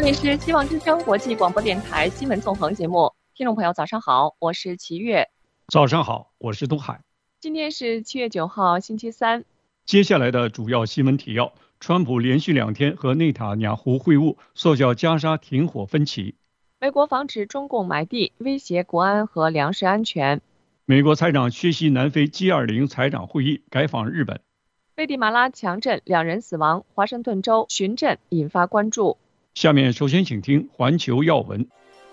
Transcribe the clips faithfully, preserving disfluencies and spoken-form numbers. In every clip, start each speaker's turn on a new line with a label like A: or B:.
A: 这里是希望之声国际广播电台新闻纵横节目，听众朋友早上好，我是齐月。
B: 早上好，我是东海。
A: 今天是七月九号，星期三。
B: 接下来的主要新闻提要：川普连续两天和内塔尼亚胡会晤，缩小加沙停火分歧。
A: 美国防止中共买地，威胁国安和粮食安全。
B: 美国财长缺席南非 G 二十 财长会议，改访日本。
A: 危地马拉强震，两人死亡，华盛顿州寻震引发关注。
B: 下面首先请听环球要闻。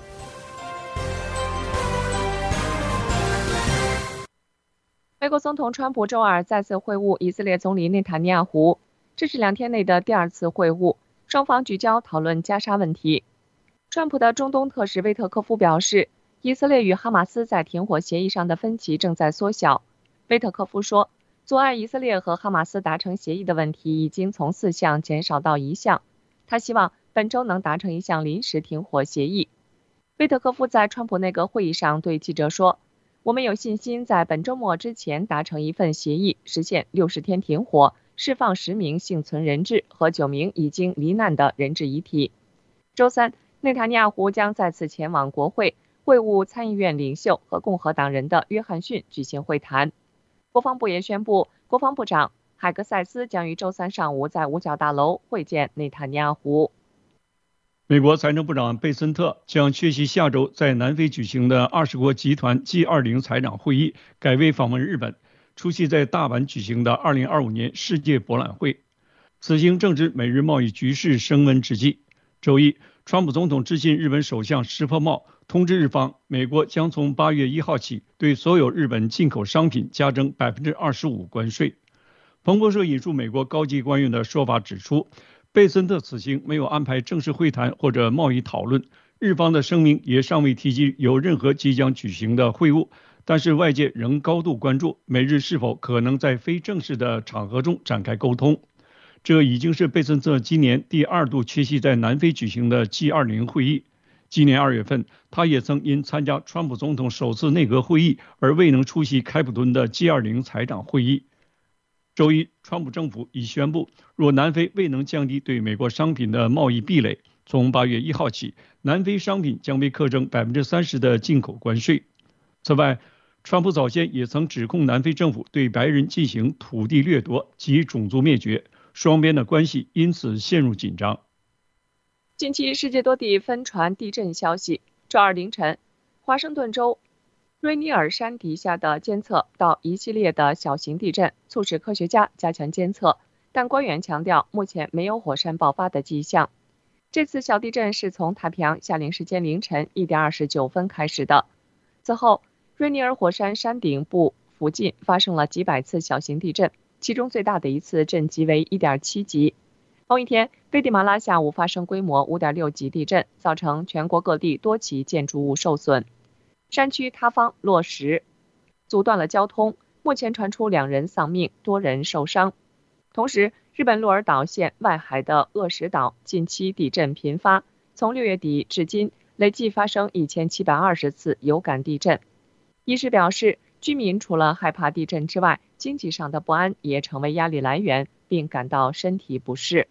A: 美国总统川普周二再次会晤以色列总理内塔尼亚胡，这是两天内的第二次会晤，双方聚焦讨论加沙问题。川普的中东特使威特科夫表示，以色列与哈马斯在停火协议上的分歧正在缩小。威特科夫说，阻碍以色列和哈马斯达成协议的问题已经从四项减少到一项，他希望本周能达成一项临时停火协议。威特科夫在川普内阁会议上对记者说，我们有信心在本周末之前达成一份协议，实现六十天停火，释放十名幸存人质和九名已经罹难的人质遗体。周三，内塔尼亚胡将再次前往国会，会晤参议院领袖和共和党人的约翰逊举行会谈。国防部也宣布，国防部长海格塞斯将于周三上午在五角大楼会见内塔尼亚胡。
B: 美国财政部长贝森特将缺席下周在南非举行的二十国集团 G 二十 财长会议，改为访问日本，出席在大阪举行的二零二五年世界博览会。此行正值美日贸易局势升温之际。周一，川普总统致信日本首相石破茂，通知日方，美国将从八月一号起对所有日本进口商品加征 百分之二十五 关税。彭博社引述美国高级官员的说法指出，贝森特此行没有安排正式会谈或者贸易讨论，日方的声明也尚未提及有任何即将举行的会晤，但是外界仍高度关注美日是否可能在非正式的场合中展开沟通。这已经是贝森特今年第二度缺席在南非举行的 G 二十 会议。今年二月份，他也曾因参加川普总统首次内阁会议而未能出席开普敦的 G 二十 财长会议。周一，川普政府已宣布，若南非未能降低对美国商品的贸易壁垒，从八月一号起，南非商品将被课征 百分之三十 的进口关税。此外，川普早先也曾指控南非政府对白人进行土地掠夺及种族灭绝，双边的关系因此陷入紧张。
A: 近期世界多地纷传地震消息。周二凌晨，华盛顿州瑞尼尔山底下的监测到一系列的小型地震，促使科学家加强监测，但官员强调目前没有火山爆发的迹象。这次小地震是从太平洋夏令时间凌晨一点二十九分开始的。此后，瑞尼尔火山山顶部附近发生了几百次小型地震，其中最大的一次震级为 一点七级。同一天，危地马拉下午发生规模 五点六级地震，造成全国各地多起建筑物受损，山区塌方落石，阻断了交通。目前传出两人丧命，多人受伤。同时，日本鹿儿岛县外海的恶石岛近期地震频发，从六月底至今，累计发生一千七百二十次有感地震。医师表示，居民除了害怕地震之外，经济上的不安也成为压力来源，并感到身体不适。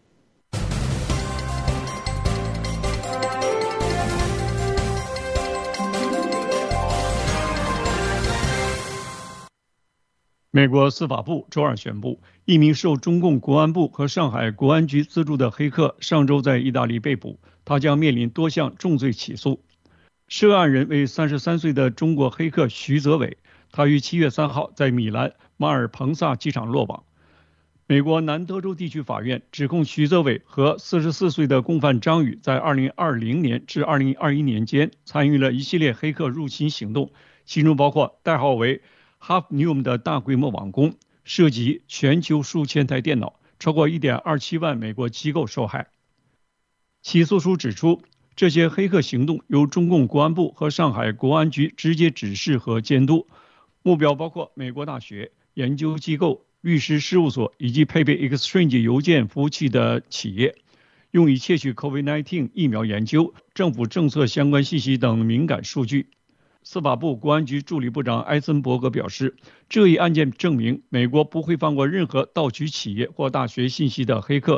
B: 美国司法部周二宣布，一名受中共国安部和上海国安局资助的黑客上周在意大利被捕，他将面临多项重罪起诉。涉案人为三十三岁的中国黑客徐泽伟，他于七月三号在米兰马尔彭萨机场落网。美国南德州地区法院指控徐泽伟和四十四岁的共犯张宇在二零二零年至二零二一年间参与了一系列黑客入侵行动，其中包括代号为Hafnium 的大规模网攻，涉及全球数千台电脑，超过 一点二七万美国机构受害。起诉书指出，这些黑客行动由中共国安部和上海国安局直接指示和监督，目标包括美国大学、研究机构、律师事务所以及配备 Exchange 邮件服务器的企业，用以窃取 COVID 十九 疫苗研究、政府政策相关信息等敏感数据。司法部国安局助理部长埃森伯格表示，这一案件证明美国不会放过任何盗取企业或大学信息的黑客，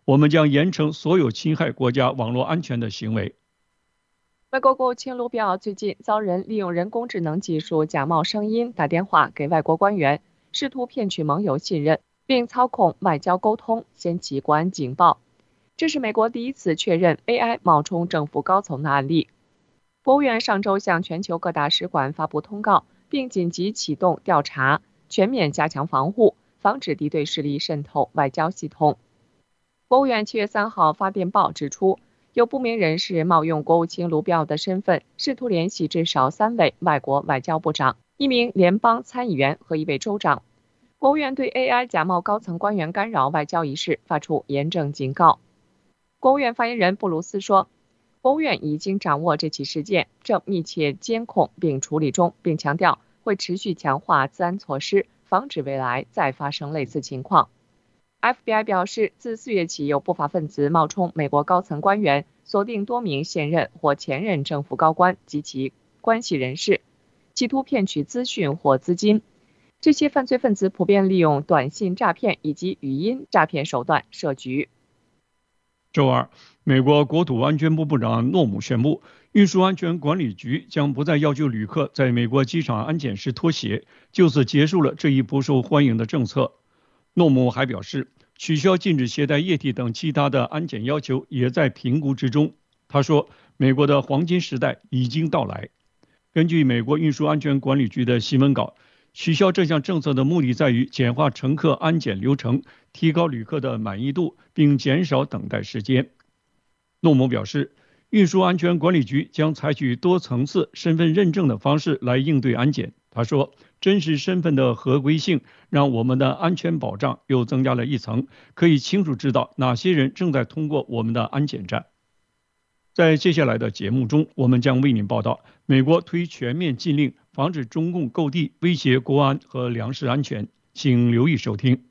B: 我们将严惩所有侵害国家网络安全的行为。
A: 美国国务卿卢比奥最近遭人利用人工智能技术假冒声音打电话给外国官员，试图骗取盟友信任，并操控外交沟通，掀起国安警报。这是美国第一次确认 A I 冒充政府高层的案例。国务院上周向全球各大使馆发布通告，并紧急启动调查，全面加强防护，防止敌对势力渗透外交系统。国务院七月三号发电报指出，有不明人士冒用国务卿卢比奥的身份，试图联系至少三位外国外交部长、一名联邦参议员和一位州长。国务院对 A I 假冒高层官员干扰外交一事发出严正警告。国务院发言人布鲁斯说，国务院已经掌握这起事件，正密切监控并处理中，并强调会持续强化治安措施，防止未来再发生类似情况。F B I 表示，自四月起，有不法分子冒充美国高层官员，锁定多名现任或前任政府高官及其关系人士，企图骗取资讯或资金。这些犯罪分子普遍利用短信诈骗以及语音诈骗手段设局。
B: 周二，美国国土安全部部长诺姆宣布，运输安全管理局将不再要求旅客在美国机场安检时脱鞋，就此结束了这一不受欢迎的政策。诺姆还表示，取消禁止携带液体等其他的安检要求也在评估之中。他说，美国的黄金时代已经到来。根据美国运输安全管理局的新闻稿，取消这项政策的目的在于简化乘客安检流程，提高旅客的满意度，并减少等待时间。诺姆表示，运输安全管理局将采取多层次身份认证的方式来应对安检。他说，真实身份的合规性让我们的安全保障又增加了一层，可以清楚知道哪些人正在通过我们的安检站。在接下来的节目中，我们将为您报道美国推全面禁令，防止中共购地，威胁国安和粮食安全。请留意收听。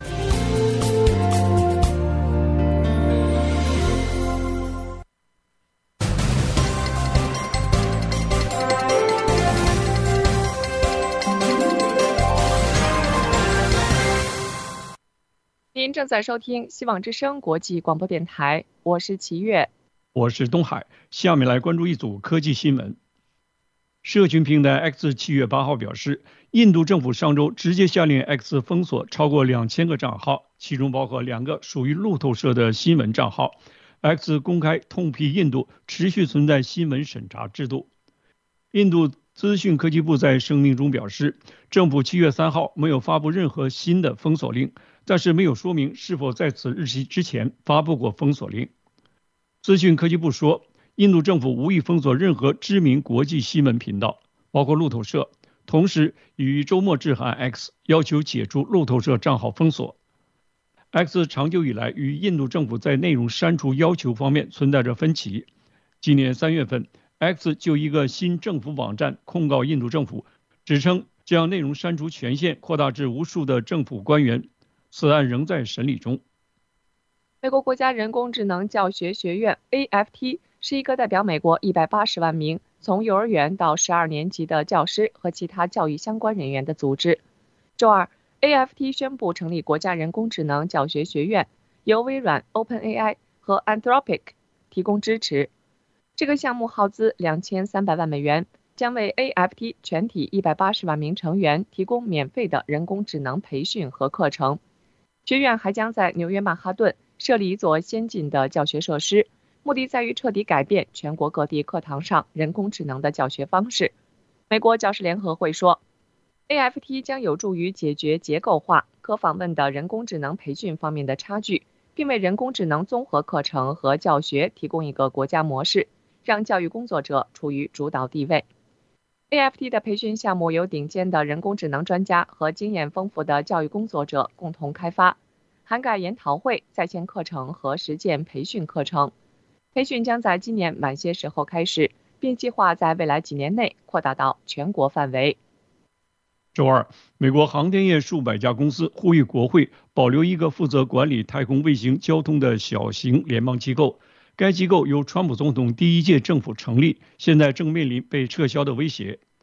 A: 您正在收听希望之声国际广播电台，我是齐月，
B: 我是东海。下面来关注一组科技新闻。社群平台 X 七月八号表示，印度政府上周直接下令 X 封锁超过两千个账号，其中包括两个属于路透社的新闻账号。X 公开痛批印度持续存在新闻审查制度。印度资讯科技部在声明中表示，政府七月三号没有发布任何新的封锁令，但是没有说明是否在此日期之前发布过封锁令。资讯科技部说，印度政府无意封锁任何知名国际新闻频道，包括路透社，同时于周末致函 X， 要求解除路透社账号封锁。X 长久以来与印度政府在内容删除要求方面存在着分歧。今年三月份 X 就一个新政府网站控告印度政府，指称将内容删除权限扩大至无数的政府官员，此案仍在审理中。
A: 美国国家人工智能教学学院 A F T 是一个代表美国一百八十万名从幼儿园到十二年级的教师和其他教育相关人员的组织。周二 ，A F T 宣布成立国家人工智能教学学院，由微软、OpenAI 和 Anthropic 提供支持。这个项目耗资两千三百万美元，将为 A F T 全体一百八十万名成员提供免费的人工智能培训和课程。学院还将在纽约曼哈顿设立一座先进的教学设施，目的在于彻底改变全国各地课堂上人工智能的教学方式。美国教师联合会说， A F T 将有助于解决结构化、可访问的人工智能培训方面的差距，并为人工智能综合课程和教学提供一个国家模式，让教育工作者处于主导地位。A F T 的培训项目由顶尖的人工智能专家和经验丰富的教育工作者共同开发，涵盖研讨会、在线课程和实践培训课程。培训将在今年晚些时候开始，并计划在未来几年内扩大到全国范围。
B: 周二，美国航天业数百家公司呼吁国会保留一个负责管理太空卫星交通的小型联邦机构。该机构由川普总统第一届政府成立，现在正面临被撤销的威胁。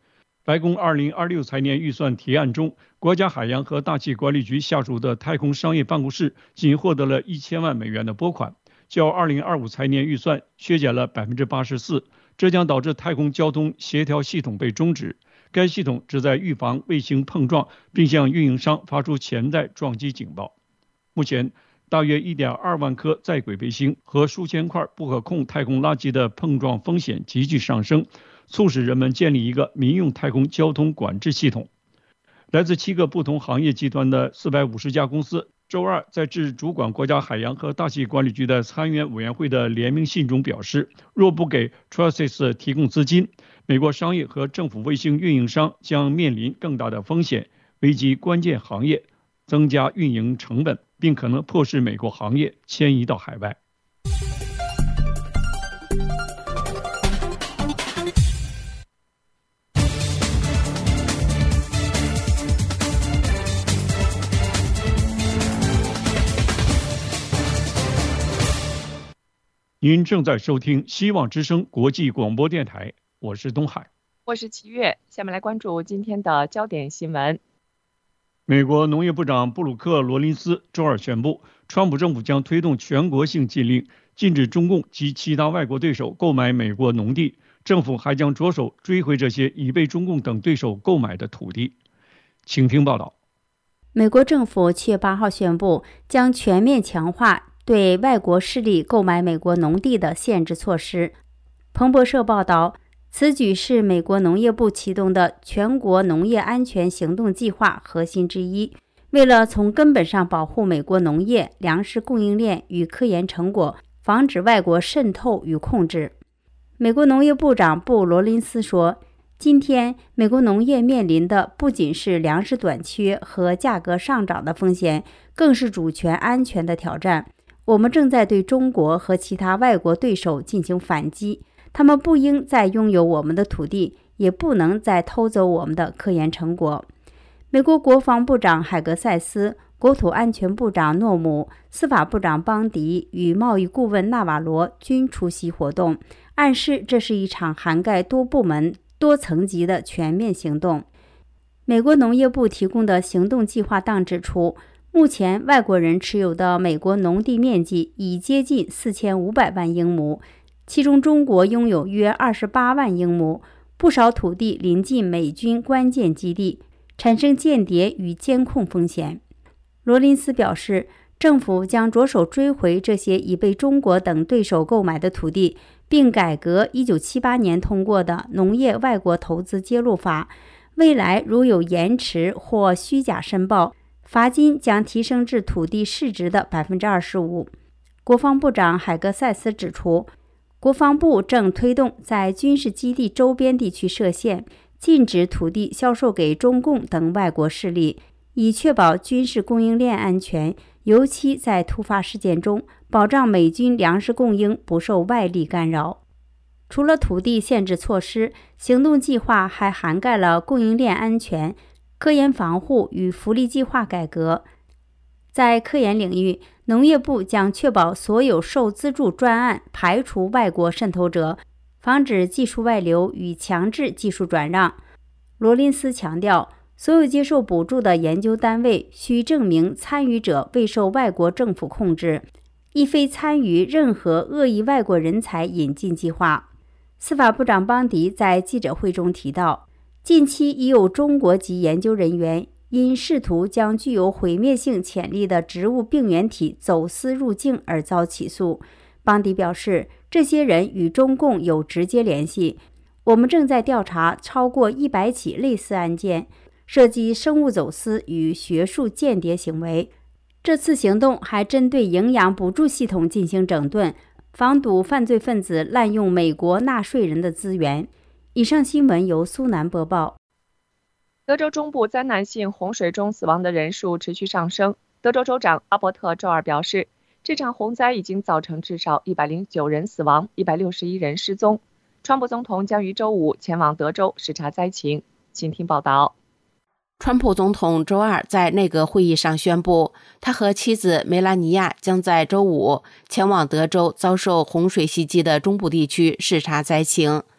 B: 白宫二零二六财年预算提案中，国家海洋和大气管理局下属的太空商业办公室仅获得了一千万美元的拨款，较二零二五财年预算削减了百分之八十四，这将导致太空交通协调系统被终止。该系统旨在预防卫星碰撞，并向运营商发出潜在撞击警报。目前，大约 一点二万颗在轨卫星和数千块不可控太空垃圾的碰撞风险急剧上升，促使人们建立一个民用太空交通管制系统。来自七个不同行业集团的四百五十家公司周二在致主管国家海洋和大气管理局的参员委员会的联名信中表示，若不给 Traces 提供资金，美国商业和政府卫星运营商将面临更大的风险，危及关键行业，增加运营成本，并可能迫使美国行业迁移到海外。您正在收听希望之声国际广播电台，我是东海，
A: 我是齐月。下面来关注今天的焦点新闻。
B: 美国农业部长布鲁克·罗林斯周二宣布，川普政府将推动全国性禁令，禁止中共及其他外国对手购买美国农地。政府还将着手追回这些已被中共等对手购买的土地。请听报道。
C: 美国政府七月八号宣布，将全面强化对外国势力购买美国农地的限制措施。彭博社报道，此举是美国农业部启动的全国农业安全行动计划核心之一，为了从根本上保护美国农业、粮食供应链与科研成果，防止外国渗透与控制。美国农业部长布罗林斯说，今天美国农业面临的不仅是粮食短缺和价格上涨的风险，更是主权安全的挑战。我们正在对中国和其他外国对手进行反击，他们不应再拥有我们的土地，也不能再偷走我们的科研成果。美国国防部长海格塞斯、国土安全部长诺姆、司法部长邦迪与贸易顾问纳瓦罗均出席活动，暗示这是一场涵盖多部门、多层级的全面行动。美国农业部提供的行动计划档指出，目前外国人持有的美国农地面积已接近四千五百万英亩，其中中国拥有约二十八万英亩，不少土地临近美军关键基地，产生间谍与监控风险。罗林斯表示，政府将着手追回这些已被中国等对手购买的土地，并改革一九七八年通过的农业外国投资揭露法，未来如有延迟或虚假申报，罚金将提升至土地市值的 百分之二十五。 国防部长海格塞斯指出，国防部正推动在军事基地周边地区设限，禁止土地销售给中共等外国势力，以确保军事供应链安全，尤其在突发事件中，保障美军粮食供应不受外力干扰。除了土地限制措施，行动计划还涵盖了供应链安全、科研防护与福利计划改革。在科研领域，农业部将确保所有受资助专案排除外国渗透者，防止技术外流与强制技术转让。罗林斯强调，所有接受补助的研究单位需证明参与者未受外国政府控制，亦非参与任何恶意外国人才引进计划。司法部长邦迪在记者会中提到，近期已有中国籍研究人员因试图将具有毁灭性潜力的植物病原体走私入境而遭起诉。邦迪表示，这些人与中共有直接联系，我们正在调查超过一百起类似案件，涉及生物走私与学术间谍行为。这次行动还针对营养补助系统进行整顿，防堵犯罪分子滥用美国纳税人的资源。以上新闻由苏南播报。
A: 德州中部灾难性洪水中死亡的人数持续上升。德州州长阿伯特周二表示，这场洪灾已经造成至少一百零九人死亡，一百六十一人失踪。川普总统将于周五前往德州视察灾情。请听报道。
D: 川普总统周二在内阁会议上宣布，他和妻子梅拉尼亚将在周五前往德州遭受洪水袭击的中部地区视察灾情。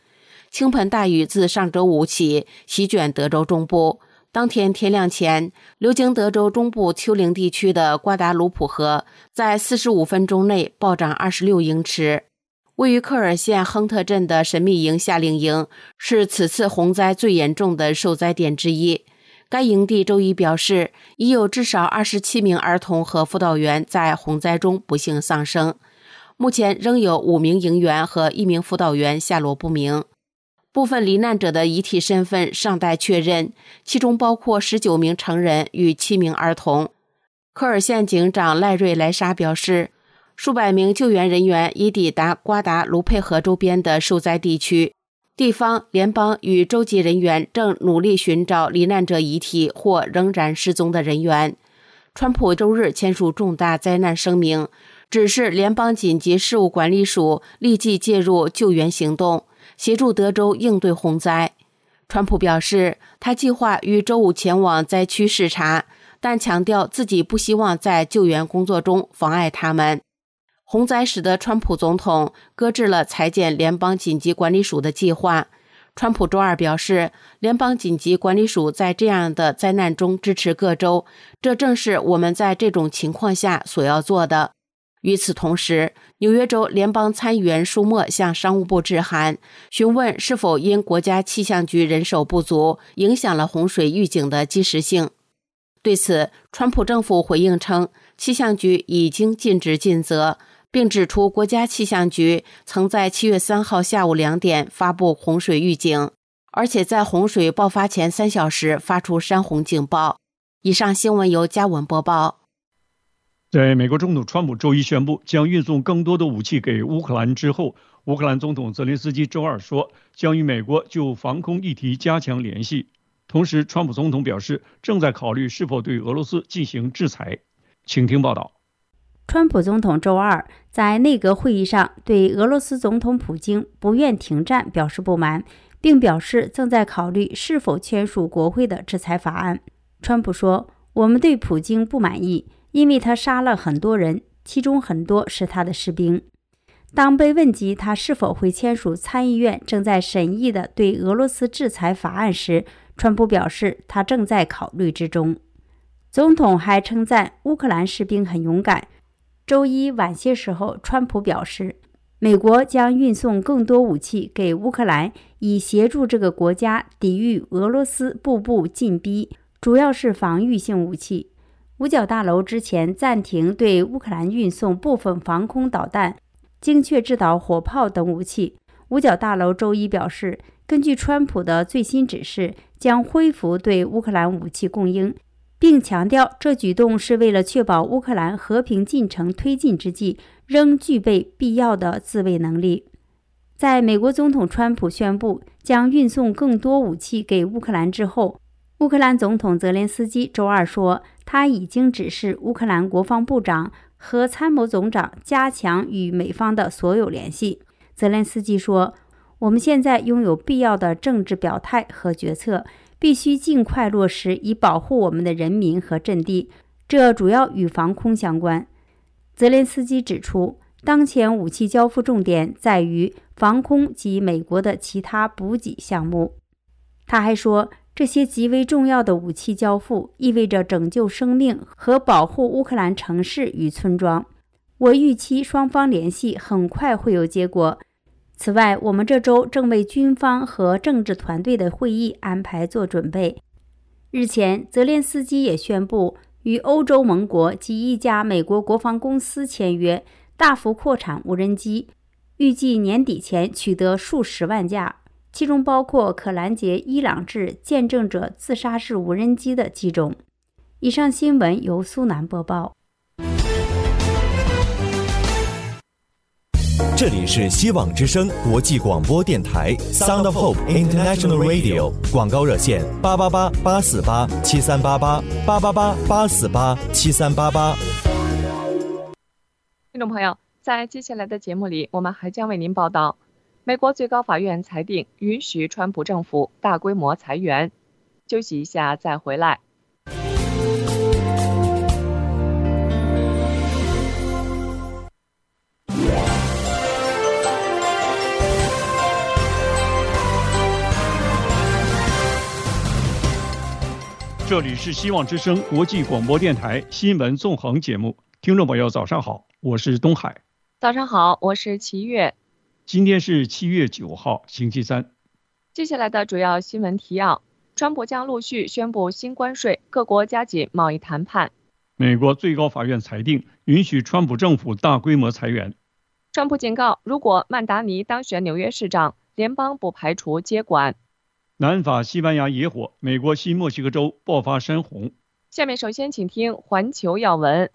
D: 倾盆大雨自上周五起席卷德州中部。当天天亮前，流经德州中部丘陵地区的瓜达卢普河在四十五分钟内暴涨二十六英尺。位于科尔县亨特镇的神秘营夏令营是此次洪灾最严重的受灾点之一。该营地周一表示，已有至少二十七名儿童和辅导员在洪灾中不幸丧生。目前仍有五名营员和一名辅导员下落不明。部分罹难者的遗体身份尚待确认，其中包括十九名成人与七名儿童。科尔县警长赖瑞莱莎表示，数百名救援人员已抵达瓜达卢佩河周边的受灾地区，地方、联邦与州级人员正努力寻找罹难者遗体或仍然失踪的人员。川普周日签署重大灾难声明，指示联邦紧急事务管理署立即介入救援行动，协助德州应对洪灾。川普表示，他计划于周五前往灾区视察，但强调自己不希望在救援工作中妨碍他们。洪灾使得川普总统搁置了裁减联邦紧急管理署的计划。川普周二表示，联邦紧急管理署在这样的灾难中支持各州，这正是我们在这种情况下所要做的。与此同时，纽约州联邦参议员舒默向商务部致函，询问是否因国家气象局人手不足，影响了洪水预警的及时性。对此，川普政府回应称，气象局已经尽职尽责，并指出国家气象局曾在七月三号下午两点发布洪水预警，而且在洪水爆发前三小时发出山洪警报。以上新闻由嘉文播报。
B: 在美国总统川普周一宣布将运送更多的武器给乌克兰之后，乌克兰总统泽连斯基周二说将与美国就防空议题加强联系。同时，川普总统表示正在考虑是否对俄罗斯进行制裁。请听报道。
C: 川普总统周二在内阁会议上对俄罗斯总统普京不愿停战表示不满，并表示正在考虑是否签署国会的制裁法案。川普说，我们对普京不满意，因为他杀了很多人，其中很多是他的士兵。当被问及他是否会签署参议院正在审议的对俄罗斯制裁法案时，川普表示他正在考虑之中。总统还称赞乌克兰士兵很勇敢。周一晚些时候，川普表示，美国将运送更多武器给乌克兰，以协助这个国家抵御俄罗斯步步进逼，主要是防御性武器。五角大楼之前暂停对乌克兰运送部分防空导弹、精确制导火炮等武器。五角大楼周一表示，根据川普的最新指示，将恢复对乌克兰武器供应，并强调这举动是为了确保乌克兰和平进程推进之际仍具备必要的自卫能力。在美国总统川普宣布将运送更多武器给乌克兰之后，乌克兰总统泽连斯基周二说，他已经指示乌克兰国防部长和参谋总长加强与美方的所有联系。泽连斯基说，我们现在拥有必要的政治表态和决策，必须尽快落实，以保护我们的人民和阵地，这主要与防空相关。泽连斯基指出，当前武器交付重点在于防空及美国的其他补给项目。他还说，这些极为重要的武器交付意味着拯救生命和保护乌克兰城市与村庄。我预期双方联系很快会有结果。此外，我们这周正为军方和政治团队的会议安排做准备。日前，泽连斯基也宣布与欧洲盟国及一家美国国防公司签约，大幅扩产无人机，预计年底前取得数十万架，其中包括可拦截伊朗制见证者自杀式无人机的机种。以上新闻由苏南播报。
E: 这里是希望之声国际广播电台 Sound of Hope International Radio， 广告热线八八八八四八七三八八八八八八四八七三八八。
A: 听众朋友，在接下来的节目里，我们还将为您报道，美国最高法院裁定允许川普政府大规模裁员。休息一下再回来。
B: 这里是希望之声国际广播电台新闻纵横节目，听众朋友早上好，我是东海。
A: 早上好，我是齐月。
B: 今天是七月九号，星期三。
A: 接下来的主要新闻提要：川普将陆续宣布新关税，各国加紧贸易谈判。
B: 美国最高法院裁定允许川普政府大规模裁员。
A: 川普警告，如果曼达尼当选纽约市长，联邦不排除接管。
B: 南法西班牙野火，美国新墨西哥州爆发山洪。
A: 下面首先请听环球要闻。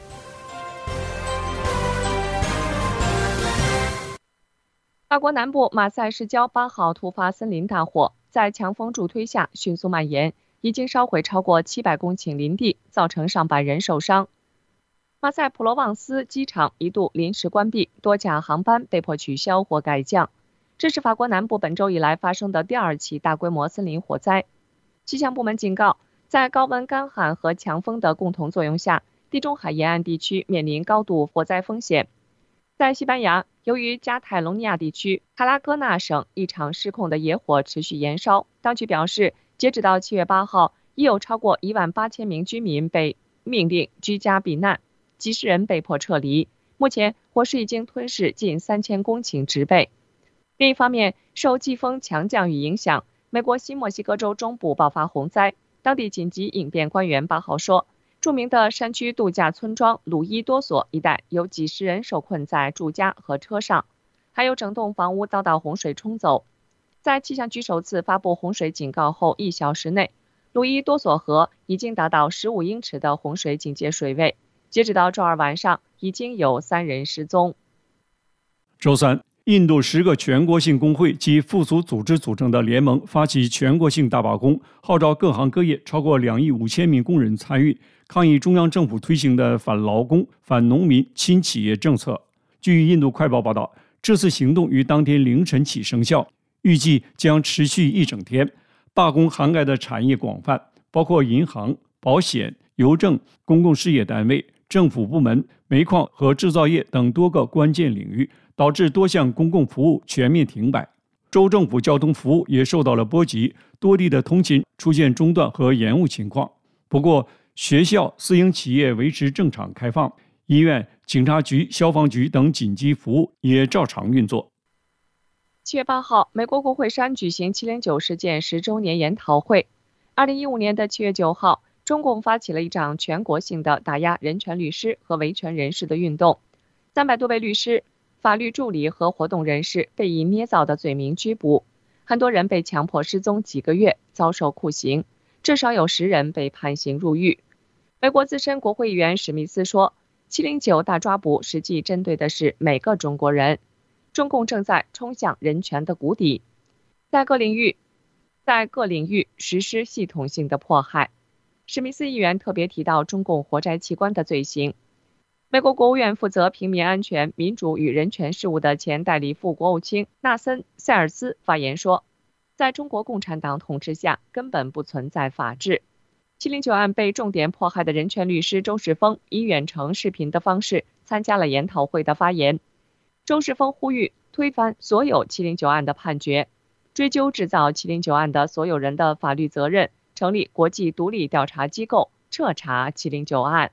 A: 法国南部马赛市郊八号突发森林大火，在强风助推下迅速蔓延，已经烧毁超过七百公顷林地，造成上百人受伤。马赛普罗旺斯机场一度临时关闭，多架航班被迫取消或改降。这是法国南部本周以来发生的第二起大规模森林火灾。气象部门警告，在高温干旱和强风的共同作用下，地中海沿岸地区面临高度火灾风险。在西班牙，由于加泰隆尼亚地区卡拉戈纳省一场失控的野火持续延烧，当局表示，截止到七月八号，已有超过一万八千名居民被命令居家避难，几十人被迫撤离。目前，火势已经吞噬近三千公顷植被。另一方面，受季风强降雨影响，美国新墨西哥州中部爆发洪灾。当地紧急应变官员八号说，著名的山区度假村庄鲁伊多索一带有几十人受困在住家和车上，还有整栋房屋遭到洪水冲走。在气象局首次发布洪水警告后一小时内，鲁伊多索河已经达到十五英尺的洪水警戒水位。截止到周二晚上，已经有三人失踪。
B: 周三，印度十个全国性工会及附属组织组成的联盟发起全国性大罢工，号召各行各业超过两亿五千名工人参与，抗议中央政府推行的反劳工、反农民、亲企业政策。据印度快报报道，这次行动于当天凌晨起生效，预计将持续一整天。罢工涵盖的产业广泛，包括银行、保险、邮政、公共事业单位、政府部门、煤矿和制造业等多个关键领域，导致多项公共服务全面停摆。州政府交通服务也受到了波及，多地的通勤出现中断和延误情况。不过，学校、私营企业维持正常开放，医院、警察局、消防局等紧急服务也照常运作。
A: 七月八号，美国国会山举行七零九事件十周年研讨会。二零一五年的七月九号，中共发起了一场全国性的打压人权律师和维权人士的运动，三百多位律师、法律助理和活动人士被以捏造的罪名拘捕，很多人被强迫失踪几个月，遭受酷刑，至少有十人被判刑入狱。美国资深国会议员史密斯说，七零九大抓捕实际针对的是每个中国人，中共正在冲向人权的谷底，在各领域在各领域实施系统性的迫害。史密斯议员特别提到中共活摘器官的罪行。美国国务院负责平民安全、民主与人权事务的前代理副国务卿纳森·塞尔斯发言说，在中国共产党统治下，根本不存在法治。七零九案被重点迫害的人权律师周世峰以远程视频的方式参加了研讨会的发言。周世峰呼吁推翻所有七零九案的判决，追究制造七零九案的所有人的法律责任，成立国际独立调查机构，彻查七零九案。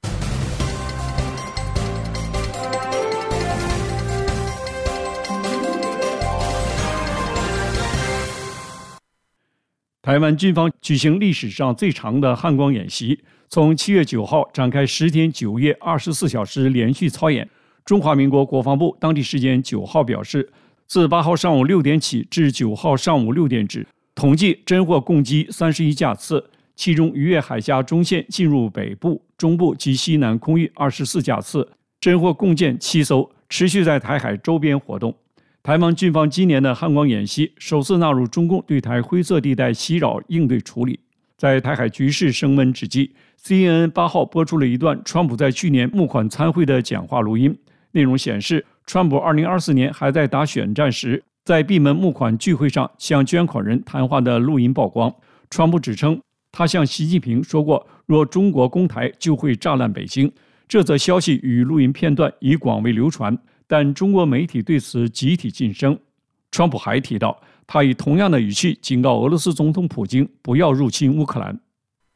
B: 台湾军方举行历史上最长的汉光演习，从七月九号展开十天九夜二十四小时连续操演。中华民国国防部当地时间九号表示，自八号上午六点起至九号上午六点止，统计侦获共计三十一架次，其中逾越海峡中线进入北部、中部及西南空域二十四架次，侦获共舰七艘，持续在台海周边活动。台湾军方今年的汉光演习首次纳入中共对台灰色地带袭扰应对处理。在台海局势升温之际， C N N 八号播出了一段川普在去年募款参会的讲话录音，内容显示，川普二零二四年还在打选战时，在闭门募款聚会上向捐款人谈话的录音曝光。川普指称，他向习近平说过，若中国攻台就会炸烂北京。这则消息与录音片段已广为流传，但中国媒体对此集体噤声。川普还提到，他以同样的语气警告俄罗斯总统普京不要入侵乌克兰。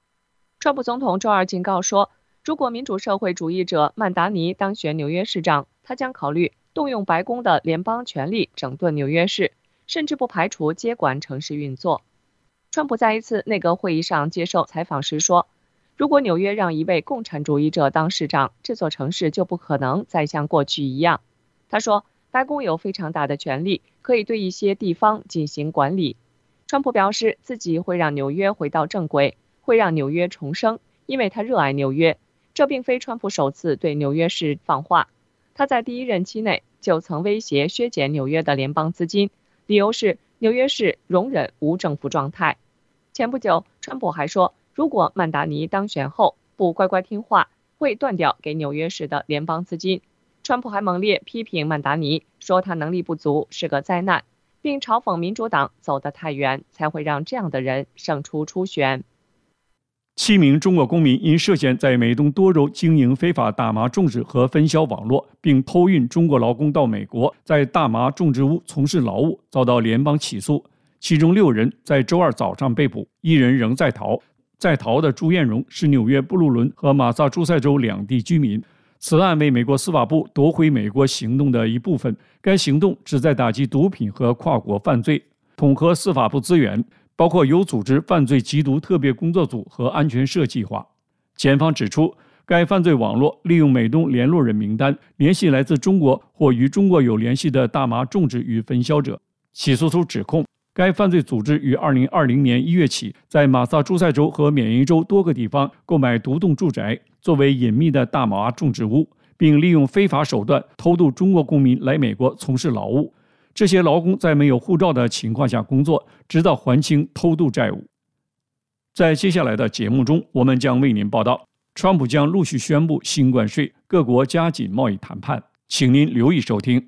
A: 川普总统周二警告说，如果民主社会主义者曼达尼当选纽约市长，他将考虑动用白宫的联邦权力整顿纽约市，甚至不排除接管城市运作。川普在一次内阁会议上接受采访时说，如果纽约让一位共产主义者当市长，这座城市就不可能再像过去一样。他说，白宫有非常大的权力，可以对一些地方进行管理。川普表示自己会让纽约回到正轨，会让纽约重生，因为他热爱纽约。这并非川普首次对纽约市放话，他在第一任期内就曾威胁削减纽约的联邦资金，理由是纽约市容忍无政府状态。前不久，川普还说，如果曼达尼当选后不乖乖听话，会断掉给纽约市的联邦资金。川普还猛烈批评曼达尼，说他能力不足，是个灾难，并嘲讽民主党走得太远，才会让这样的人胜出初选。
B: 七名中国公民因涉嫌在美东多州经营非法大麻种植和分销网络，并偷运中国劳工到美国，在大麻种植屋从事劳务，遭到联邦起诉。其中六人在周二早上被捕，一人仍在逃。在逃的朱艳荣是纽约布鲁伦和马萨诸塞州两地居民。此案为美国司法部夺回美国行动的一部分，该行动旨在打击毒品和跨国犯罪，统合司法部资源，包括有组织犯罪缉毒特别工作组和安全社计划。检方指出，该犯罪网络利用美东联络人名单联系来自中国或与中国有联系的大麻种植与分销者。起诉书指控，该犯罪组织于二零二零年一月起，在马萨诸塞州和缅因州多个地方购买独栋住宅，作为隐秘的大麻种植屋，并利用非法手段偷渡中国公民来美国从事劳务。这些劳工在没有护照的情况下工作，直到还清偷渡债务。在接下来的节目中，我们将为您报道，川普将陆续宣布新关税，各国加紧贸易谈判，请您留意收听。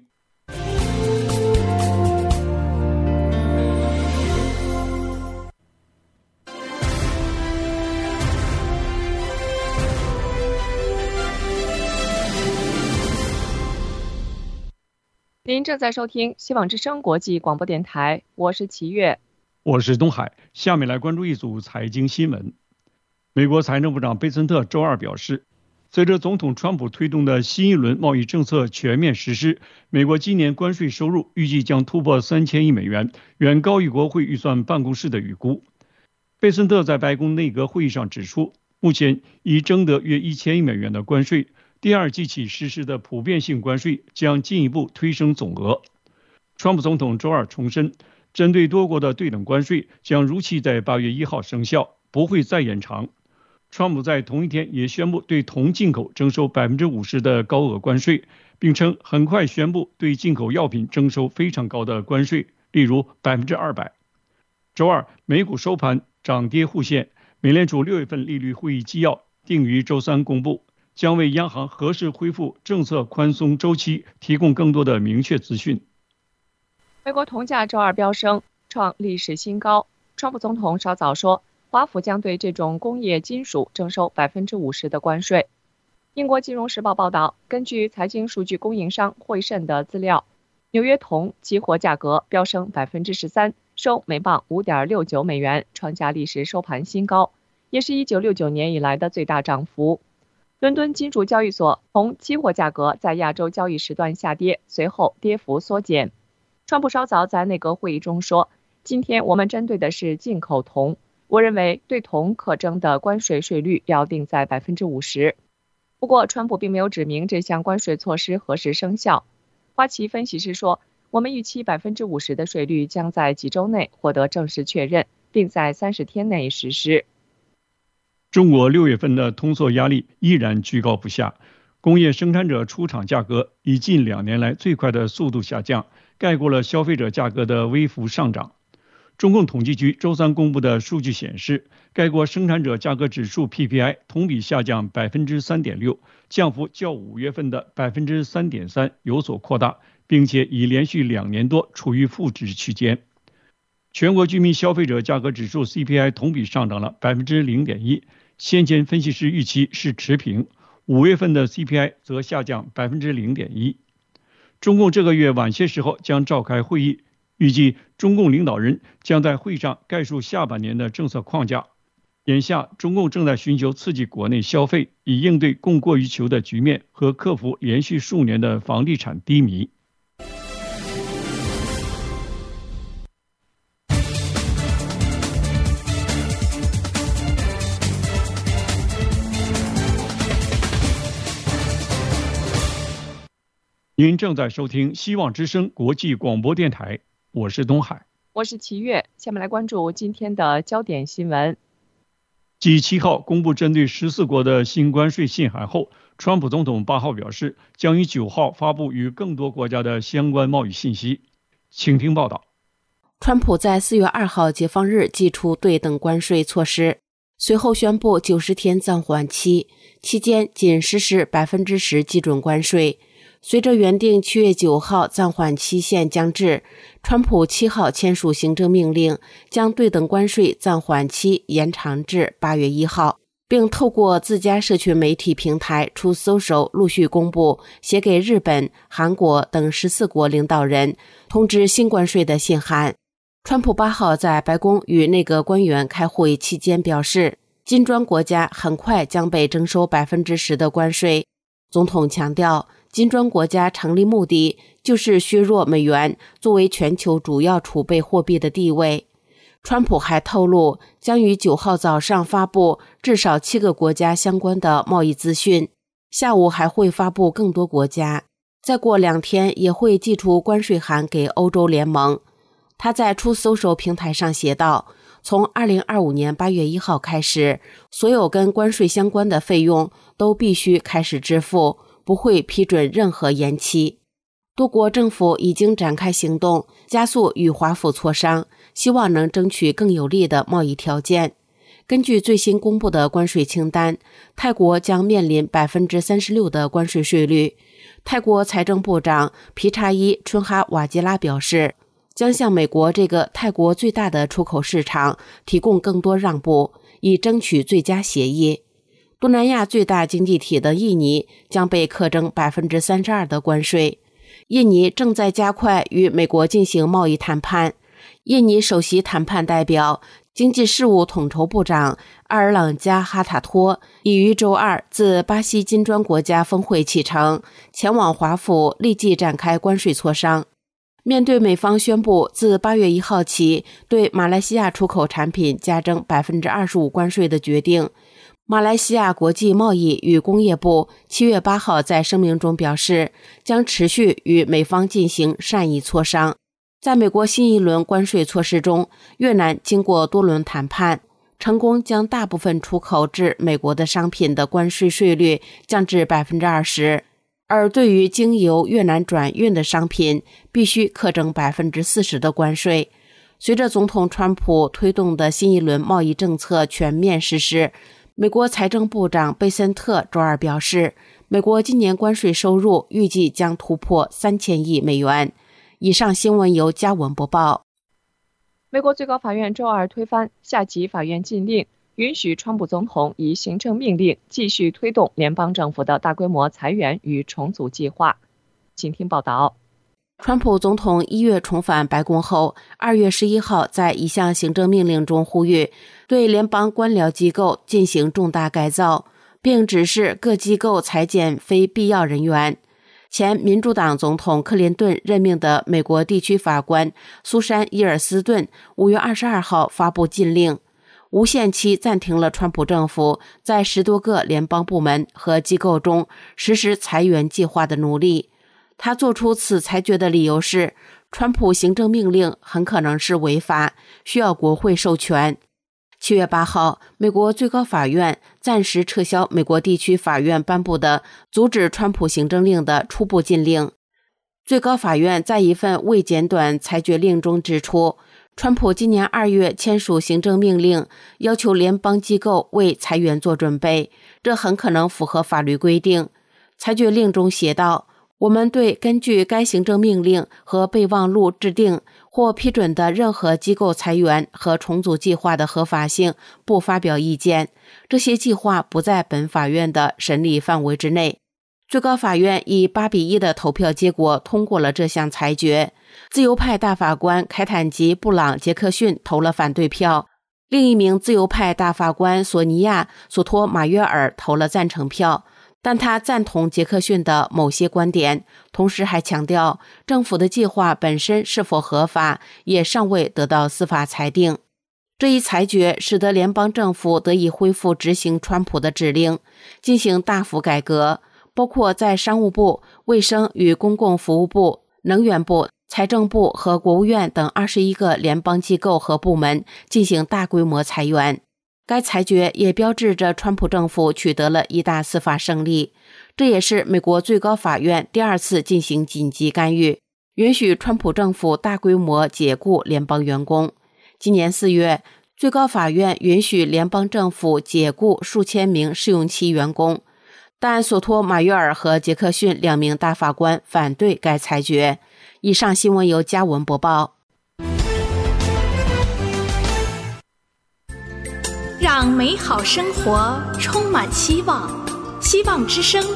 A: 您正在收听希望之声国际广播电台，我是齐越，
B: 我是东海。下面来关注一组财经新闻。美国财政部长贝森特周二表示，随着总统川普推动的新一轮贸易政策全面实施，美国今年关税收入预计将突破三千亿美元，远高于国会预算办公室的预估。贝森特在白宫内阁会议上指出，目前已征得约一千亿美元的关税，第二季起实施的普遍性关税将进一步推升总额。川普总统周二重申，针对多国的对等关税将如期在八月一号生效，不会再延长。川普在同一天也宣布对铜进口征收 百分之五十 的高额关税，并称很快宣布对进口药品征收非常高的关税，例如 百分之二百。周二美股收盘涨跌互现，美联储六月份利率会议纪要定于周三公布，将为央行何时恢复政策宽松周期提供更多的明确资讯。
A: 美国铜价周二飙升，创历史新高。川普总统稍早说，华府将对这种工业金属征收 百分之五十 的关税。英国金融时报报道，根据财经数据供应商惠慎的资料，纽约铜期货价格飙升 百分之十三， 收每磅 五点六九美元，创下历史收盘新高，也是一九六九年以来的最大涨幅。伦敦金属交易所铜期货价格在亚洲交易时段下跌，随后跌幅缩减。川普稍早在内阁会议中说，今天我们针对的是进口铜，我认为对铜可征的关税税率要定在 百分之五十。 不过川普并没有指明这项关税措施何时生效。花旗分析师说，我们预期 百分之五十 的税率将在几周内获得正式确认，并在三十天内实施。
B: 中国六月份的通缩压力依然居高不下，工业生产者出厂价格以近两年来最快的速度下降，盖过了消费者价格的微幅上涨。中共统计局周三公布的数据显示，该国生产者价格指数 P P I 同比下降 百分之三点六， 降幅较五月份的 百分之三点三 有所扩大，并且已连续两年多处于负值区间。全国居民消费者价格指数 C P I 同比上涨了 百分之零点一， 先前分析师预期是持平，五月份的 C P I 则下降 百分之零点一。 中共这个月晚些时候将召开会议，预计中共领导人将在会上概述下半年的政策框架。 眼下，中共正在寻求刺激国内消费，以应对供过于求的局面和克服连续数年的房地产低迷。您正在收听希望之声国际广播电台，我是东海，
A: 我是齐月。下面来关注今天的焦点新闻。
B: 继七号公布针对十四国的新关税信函后，川普总统八号表示，将于九号发布与更多国家的相关贸易信息。请听报道。
D: 川普在四月二号解放日祭出对等关税措施，随后宣布九十天暂缓期，期间仅实施百分之十基准关税。随着原定七月九号暂缓期限将至，川普七号签署行政命令，将对等关税暂缓期延长至八月一号，并透过自家社群媒体平台 Truth Social 陆续公布写给日本、韩国等十四国领导人通知新关税的信函。川普八号在白宫与内阁官员开会期间表示，金砖国家很快将被征收百分之十的关税。总统强调，金砖国家成立目的就是削弱美元作为全球主要储备货币的地位。川普还透露，将于九号早上发布至少七个国家相关的贸易资讯，下午还会发布更多国家，再过两天也会寄出关税函给欧洲联盟。他在 Truth Social 平台上写道，从二零二五年八月一号开始，所有跟关税相关的费用都必须开始支付，不会批准任何延期。多国政府已经展开行动，加速与华府磋商，希望能争取更有利的贸易条件。根据最新公布的关税清单，泰国将面临 百分之三十六 的关税税率。泰国财政部长皮查伊春哈瓦吉拉表示，将向美国这个泰国最大的出口市场提供更多让步，以争取最佳协议。东南亚最大经济体的印尼将被课征 百分之三十二 的关税。印尼正在加快与美国进行贸易谈判。印尼首席谈判代表、经济事务统筹部长阿尔朗加哈塔托已于周二自巴西金砖国家峰会启程，前往华府立即展开关税磋商。面对美方宣布自八月一号起对马来西亚出口产品加征 百分之二十五 关税的决定，马来西亚国际贸易与工业部七月八号在声明中表示，将持续与美方进行善意磋商。在美国新一轮关税措施中，越南经过多轮谈判，成功将大部分出口至美国的商品的关税税率降至 百分之二十， 而对于经由越南转运的商品，必须课征 百分之四十 的关税。随着总统川普推动的新一轮贸易政策全面实施，美国财政部长贝森特周二表示，美国今年关税收入预计将突破三千亿美元。以上新闻由嘉文播报。
A: 美国最高法院周二推翻下级法院禁令，允许川普总统以行政命令继续推动联邦政府的大规模裁员与重组计划。请听报道。
D: 川普总统一月重返白宫后，二月十一号在一项行政命令中呼吁对联邦官僚机构进行重大改造，并指示各机构裁减非必要人员。前民主党总统克林顿任命的美国地区法官苏珊·伊尔斯顿五月二十二号发布禁令，无限期暂停了川普政府在十多个联邦部门和机构中实施裁员计划的努力。他做出此裁决的理由是，川普行政命令很可能是违法，需要国会授权。七月八号，美国最高法院暂时撤销美国地区法院颁布的阻止川普行政令的初步禁令。最高法院在一份未简短裁决令中指出，川普今年二月签署行政命令，要求联邦机构为裁员做准备，这很可能符合法律规定。裁决令中写道，我们对根据该行政命令和备忘录制定或批准的任何机构裁员和重组计划的合法性不发表意见，这些计划不在本法院的审理范围之内。最高法院以八比一的投票结果通过了这项裁决。自由派大法官凯坦吉·布朗·杰克逊投了反对票。 另一名自由派大法官索尼娅·索托马约尔投了赞成票，但他赞同杰克逊的某些观点，同时还强调政府的计划本身是否合法也尚未得到司法裁定。这一裁决使得联邦政府得以恢复执行川普的指令，进行大幅改革，包括在商务部、卫生与公共服务部、能源部、财政部和国务院等二十一个联邦机构和部门进行大规模裁员。该裁决也标志着川普政府取得了一大司法胜利，这也是美国最高法院第二次进行紧急干预，允许川普政府大规模解雇联邦员工。今年四月，最高法院允许联邦政府解雇数千名试用期员工，但索托马约尔和杰克逊两名大法官反对该裁决。以上新闻由嘉文播报。
F: 让美好生活充满希望，希望之声。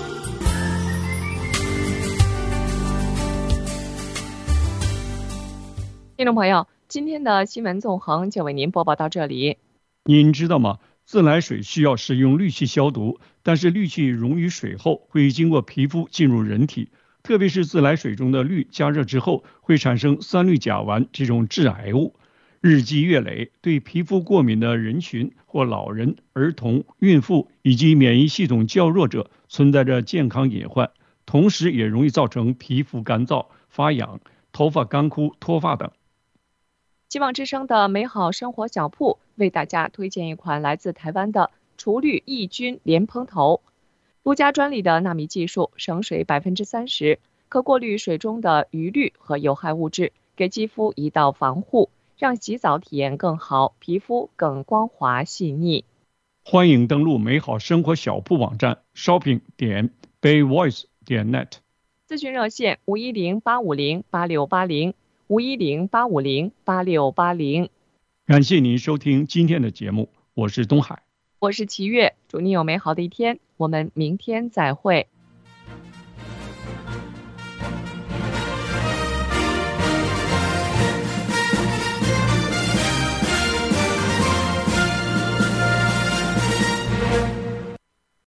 A: 听众朋友，今天的新闻纵横就为您播报到这里。
B: 您知道吗？自来水需要使用氯气消毒，但是氯气溶于水后会经过皮肤进入人体，特别是自来水中的氯加热之后会产生三氯甲烷这种致癌物。日积月累，对皮肤过敏的人群或老人、儿童、孕妇以及免疫系统较弱者存在着健康隐患，同时也容易造成皮肤干燥、发痒、头发干枯、脱发等。
A: 希望之声的美好生活小铺为大家推荐一款来自台湾的除氯抑菌莲蓬头，独家专利的纳米技术，省水百分之三十，可过滤水中的余氯和有害物质，给肌肤一道防护，让洗澡体验更好，皮肤更光滑细腻。
B: 欢迎登录美好生活小铺网站 shopping 点 bay voice 点 net，
A: 咨询热线五一零八五零八六八零。五一零八五零八六八零。
B: 感谢您收听今天的节目，我是东海，
A: 我是齐月，祝你有美好的一天，我们明天再会。